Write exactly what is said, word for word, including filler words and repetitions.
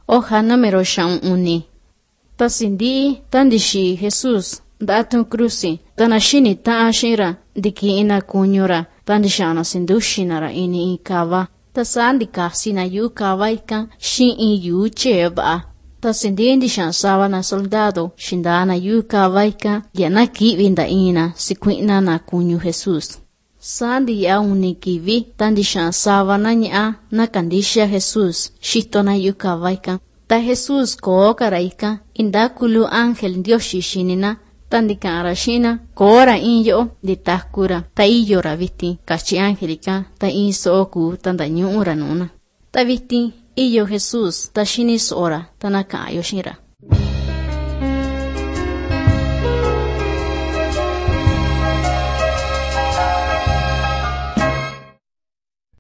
Hoja número xaun uni. Ta sindi tandixi Jesus datun cruci tanashini ta ashira diki ina kunyura tandishana sindushinara ini ikava. Ta sandi kasina yu kavaika shin in yu cheba. Ta sindi ndishan savana soldado shindana yu kavaika yana kivinda ina sikuina na kunyu Jesus. Sandi ya unikivi tandishan savana nya na kandisha Jesus shitona yu kavaika. Ta Jesus ko karaika indakulu angel ndioshi shinina tandika arashina kora inyo de takura ta iyo raviti kachi angelika ta inso oku tandanyura nuna ta viti iyo Jesus ta shini sora tanaka yoshira.